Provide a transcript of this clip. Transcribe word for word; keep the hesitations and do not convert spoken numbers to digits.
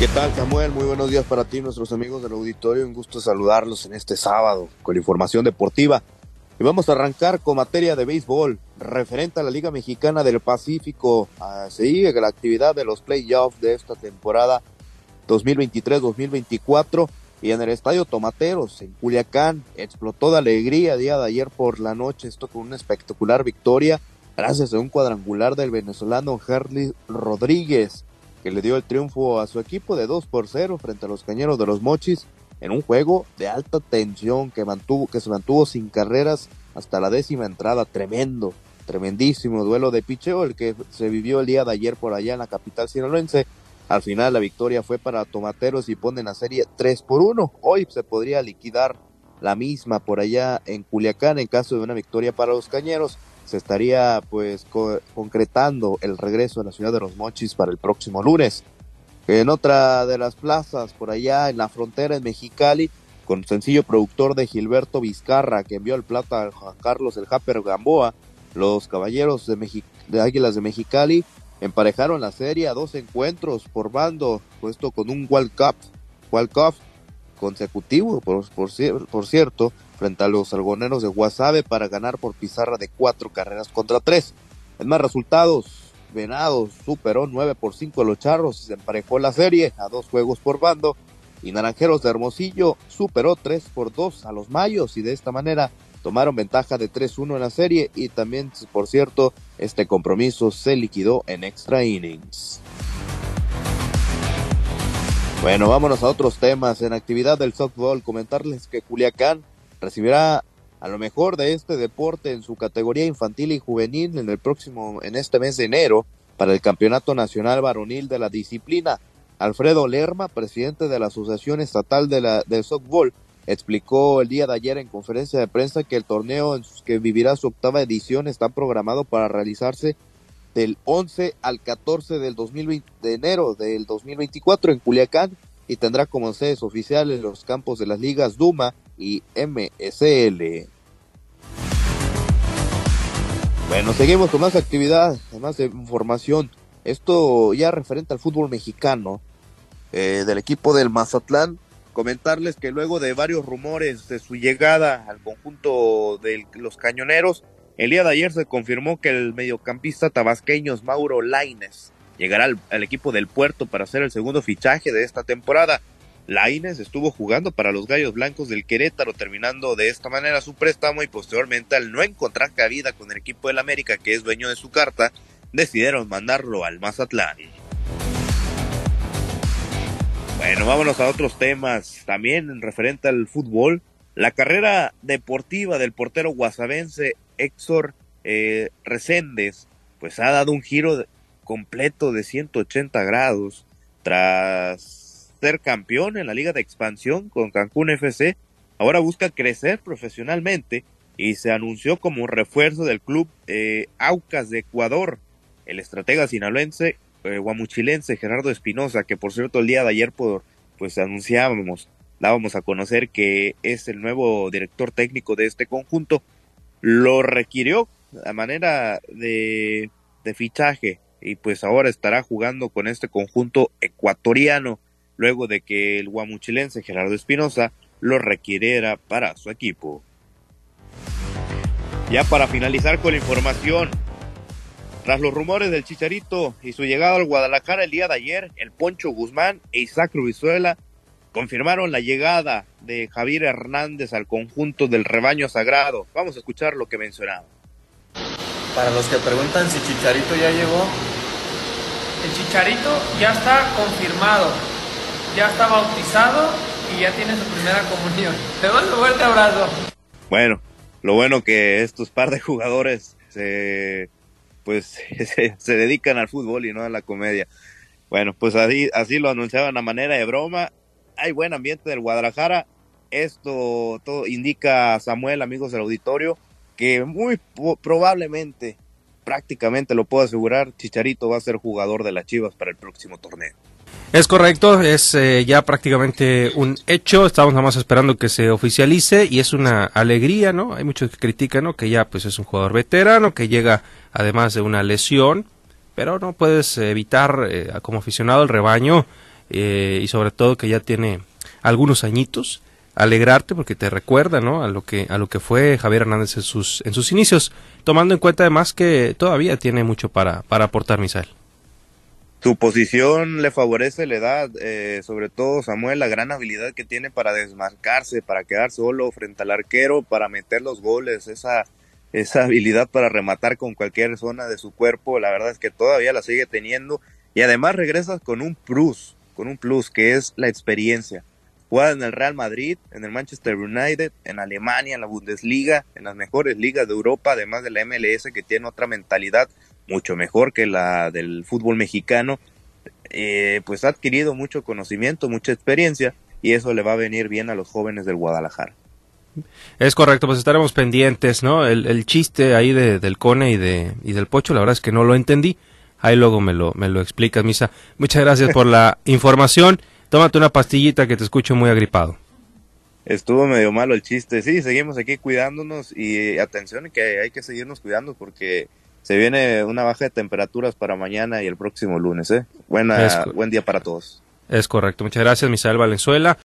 ¿Qué tal, Samuel? Muy buenos días para ti, nuestros amigos del auditorio. Un gusto saludarlos en este sábado con la información deportiva. Y vamos a arrancar con materia de béisbol. Referente a la Liga Mexicana del Pacífico, uh, sigue la actividad de los playoffs de esta temporada dos mil veintitrés dos mil veinticuatro. Y en el Estadio Tomateros, en Culiacán, explotó de alegría día de ayer por la noche. Esto con una espectacular victoria, gracias a un cuadrangular del venezolano Herly Rodríguez, que le dio el triunfo a su equipo de dos por cero frente a los Cañeros de los Mochis, en un juego de alta tensión que mantuvo, que se mantuvo sin carreras hasta la décima entrada. Tremendo, tremendísimo duelo de picheo el que se vivió el día de ayer por allá en la capital sinaloense. Al final la victoria fue para Tomateros y ponen la serie tres por uno. Hoy se podría liquidar la misma por allá en Culiacán en caso de una victoria para los Cañeros. Se estaría pues co- concretando el regreso a la ciudad de los Mochis para el próximo lunes. En otra de las plazas por allá en la frontera en Mexicali, con sencillo productor de Gilberto Vizcarra, que envió el plata a Juan Carlos el Jáper Gamboa, los Caballeros de, Mexi- de Águilas de Mexicali emparejaron la serie a dos encuentros por bando, puesto con un World Cup, World Cup consecutivo, por, por, por cierto, frente a los algoneros de Guasave para ganar por pizarra de cuatro carreras contra tres. En más resultados, Venados superó nueve por cinco a los Charros y se emparejó la serie a dos juegos por bando, y Naranjeros de Hermosillo superó tres por dos a los Mayos y de esta manera tomaron ventaja de tres uno en la serie. Y también, por cierto, este compromiso se liquidó en extra innings. Bueno, vámonos a otros temas. En actividad del softball, comentarles que Culiacán recibirá a lo mejor de este deporte en su categoría infantil y juvenil en el próximo, en este mes de enero, para el Campeonato Nacional Varonil de la disciplina. Alfredo Lerma, presidente de la Asociación Estatal de la, del Softball, explicó el día de ayer en conferencia de prensa que el torneo en que vivirá su octava edición está programado para realizarse del once al catorce del dos mil veinte, de enero del dos mil veinticuatro en Culiacán, y tendrá como sedes oficiales los campos de las ligas Duma y M S L. Bueno, seguimos con más actividad, además de información. Esto ya referente al fútbol mexicano, eh, del equipo del Mazatlán. Comentarles que luego de varios rumores de su llegada al conjunto de los Cañoneros, el día de ayer se confirmó que el mediocampista tabasqueño Mauro Lainez llegará al, al equipo del Puerto para hacer el segundo fichaje de esta temporada. Lainez estuvo jugando para los Gallos Blancos del Querétaro, terminando de esta manera su préstamo, y posteriormente, al no encontrar cabida con el equipo del América, que es dueño de su carta, decidieron mandarlo al Mazatlán. Bueno, vámonos a otros temas, también en referente al fútbol. La carrera deportiva del portero guasavense Héctor eh, Reséndez, pues ha dado un giro de, completo de ciento ochenta grados, tras ser campeón en la Liga de Expansión con Cancún F C. Ahora busca crecer profesionalmente y se anunció como refuerzo del club eh, Aucas de Ecuador. El estratega sinaloense, eh, guamuchilense Gerardo Espinosa, que por cierto el día de ayer por, pues anunciábamos, dábamos a conocer que es el nuevo director técnico de este conjunto, lo requirió a manera de, de fichaje, y pues ahora estará jugando con este conjunto ecuatoriano, luego de que el guamuchilense Gerardo Espinosa lo requiriera para su equipo. Ya para finalizar con la información, tras los rumores del Chicharito y su llegada al Guadalajara el día de ayer, el Poncho Guzmán e Isaac Rubizuela confirmaron la llegada de Javier Hernández al conjunto del Rebaño Sagrado. Vamos a escuchar lo que mencionaba. Para los que preguntan si Chicharito ya llegó, el Chicharito ya está confirmado, ya está bautizado y ya tiene su primera comunión. Te mando un fuerte abrazo. Bueno, lo bueno que estos par de jugadores se, pues, se, se dedican al fútbol y no a la comedia. Bueno, pues así, así lo anunciaban a manera de broma. Hay buen ambiente del Guadalajara. Esto todo indica, Samuel, amigos del auditorio, que muy po- probablemente, prácticamente lo puedo asegurar, Chicharito va a ser jugador de las Chivas para el próximo torneo. Es correcto, es eh, ya prácticamente un hecho. Estamos nada más esperando que se oficialice y es una alegría, ¿no? Hay muchos que critican, ¿no? Que ya pues es un jugador veterano, que llega además de una lesión, pero no puedes evitar, eh, como aficionado al Rebaño, eh, y sobre todo que ya tiene algunos añitos, alegrarte porque te recuerda, ¿no?, a lo que a lo que fue Javier Hernández en sus en sus inicios, tomando en cuenta además que todavía tiene mucho para para aportar, Misael. Su posición le favorece la edad, eh, sobre todo Samuel, la gran habilidad que tiene para desmarcarse, para quedar solo frente al arquero, para meter los goles, esa, esa habilidad para rematar con cualquier zona de su cuerpo, la verdad es que todavía la sigue teniendo, y además regresas con un plus, con un plus que es la experiencia. Juega en el Real Madrid, en el Manchester United, en Alemania, en la Bundesliga, en las mejores ligas de Europa, además de la M L S, que tiene otra mentalidad mucho mejor que la del fútbol mexicano. Eh, pues ha adquirido mucho conocimiento, mucha experiencia, y eso le va a venir bien a los jóvenes del Guadalajara. Es correcto, pues estaremos pendientes, ¿no? El, el chiste ahí de, del Cone y de y del Pocho, la verdad es que no lo entendí. Ahí luego me lo me lo explicas, Misa. Muchas gracias por la información. Tómate una pastillita que te escucho muy agripado. Estuvo medio malo el chiste. Sí, seguimos aquí cuidándonos y atención que hay que seguirnos cuidando porque se viene una baja de temperaturas para mañana y el próximo lunes, ¿eh? Buena, buen día para todos. Es correcto. Muchas gracias, Misael Valenzuela.